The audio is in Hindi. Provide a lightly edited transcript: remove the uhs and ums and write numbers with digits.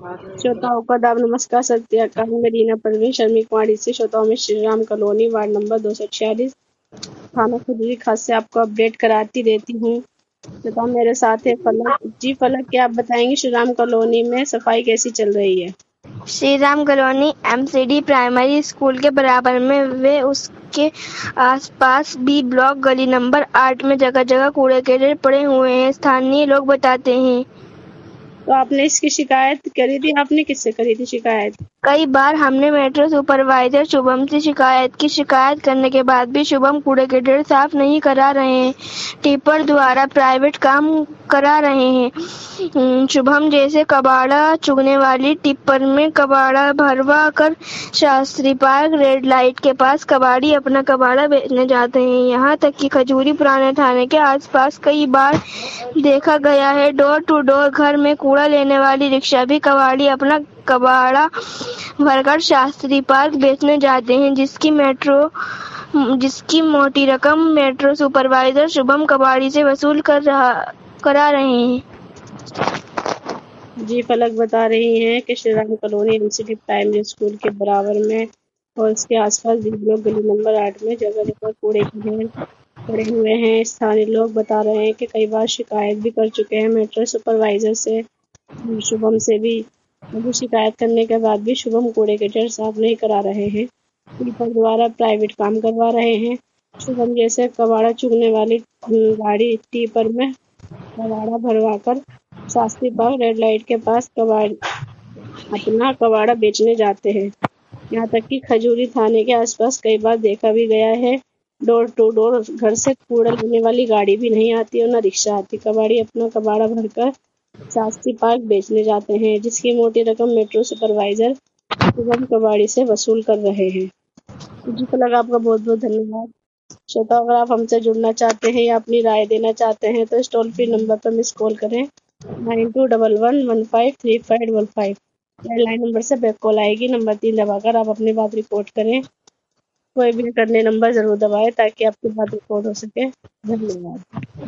श्रोताओं को आदाब, नमस्कार, सत श्री अकाल। मैं रीना परवीन शर्मी कुमारी से श्रोताओं में Shri Ram colony ward number 246 थाना खजूरी खास से आपको अपडेट कराती रहती हूँ। श्रोताओं, मेरे साथ है फलक जी। फलक, क्या आप बताएंगे श्री राम कॉलोनी में सफाई कैसी चल रही है? Shri Ram colony MCD primary school के बराबर में व उसके आसपास बी ब्लॉक गली नंबर 8 में जगह जगह कूड़े के ढेर पड़े हुए हैं। स्थानीय लोग बताते हैं। तो आपने इसकी शिकायत करी थी? आपने किससे करी थी शिकायत? कई बार हमने मेट्रो सुपरवाइजर शुभम से शिकायत करने के बाद भी शुभम कूड़े के ढेर साफ नहीं करा रहे हैं। टिप्पर द्वारा प्राइवेट काम करा रहे हैं। शुभम जैसे कबाड़ा चुगने वाली टिप्पर में कबाड़ा भरवा कर शास्त्री पार्क रेड लाइट के पास कबाड़ी अपना कबाड़ा बेचने जाते हैं। यहाँ तक कि खजूरी पुराने थाने के आसपास कई बार देखा गया है। डोर टू डोर घर में कूड़ा लेने वाली रिक्शा भी कबाड़ी अपना कबाड़ा भरकर शास्त्री पार्क बेचने जाते हैं, जिसकी मोटी रकम मेट्रो सुपरवाइजर शुभम कबाड़ी से वसूल करा रहे हैं। जी, फलक बता रही हैं कि Shri Ram colony MCD primary school के बराबर में और इसके आसपास बी ब्लॉक गली नंबर 8 में जगह जगह कूड़े के ढेर पड़े हुए हैं। स्थानीय लोग बता रहे हैं कि कई बार शिकायत भी कर चुके हैं मेट्रो सुपरवाइजर से, शुभम से भी। शिकायत करने के बाद भी शुभम कूड़े के ढेर साफ नहीं करा रहे हैं। टिप्पर द्वारा प्राइवेट काम करवा रहे हैं। शुभम जैसे कबाड़ा चुगने वाली गाड़ी टिप्पर में कबाड़ा भरवाकर शास्त्री पार्क रेड लाइट के पास अपना कबाड़ा बेचने जाते हैं। यहाँ तक कि खजूरी थाने के आसपास कई बार देखा भी गया है। डोर टू डोर घर से कूड़ा लेने वाली गाड़ी भी नहीं आती और न रिक्शा आती। कबाड़ी अपना कबाड़ा भरकर शास्त्री पार्क बेचने जाते हैं, जिसकी मोटी रकम मेट्रो सुपरवाइजर शुभम कबाड़ी से वसूल कर रहे हैं। जी फलक, आपका बहुत बहुत धन्यवाद। श्रोता, अगर आप हमसे जुड़ना चाहते हैं या अपनी राय देना चाहते हैं तो इस टोल फ्री नंबर पर मिस कॉल करें 9211153515। लैंडलाइन नंबर से बैक कॉल आएगी। नंबर 3 दबाकर आप अपनी बात रिपोर्ट करें। कोई भी करने नंबर जरूर दबाएं ताकि आपकी बात रिकॉर्ड हो सके। धन्यवाद।